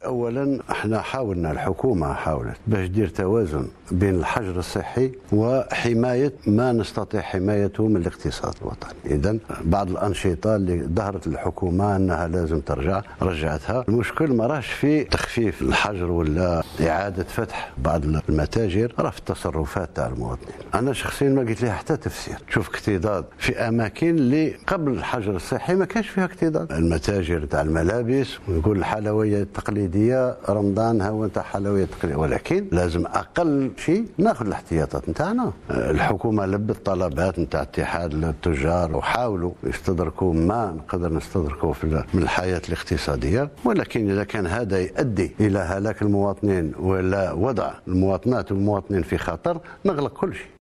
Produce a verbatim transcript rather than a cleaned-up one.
اولا احنا حاولنا، الحكومه حاولت باش دير توازن بين الحجر الصحي وحمايه ما نستطيع حمايته من الاقتصاد الوطني. اذا بعض الانشطه اللي ظهرت الحكومه انها لازم ترجع رجعتها. المشكل ما راهش في تخفيف الحجر ولا اعاده فتح بعض المتاجر، راه في التصرفات تاع المواطنين. انا شخصيا ما قلت لها حتى تفسير. تشوف اكتظاظ في اماكن اللي قبل الحجر الصحي ما كانش فيها اكتظاظ. المتاجر تاع الملابس، ويقول الحلويات التقليديه رمضان هو نتاع حلويات تقليديه، ولكن لازم اقل شيء ناخذ الاحتياطات نتاعنا. الحكومه لبت طلبات نتاع اتحاد التجار وحاولوا يستدركوا ما نقدر نستدركوا في من الحياه الاقتصاديه، ولكن اذا كان هذا يؤدي الى هلاك المواطنين ولا وضع المواطنات والمواطنين في خطر نغلق كل شيء.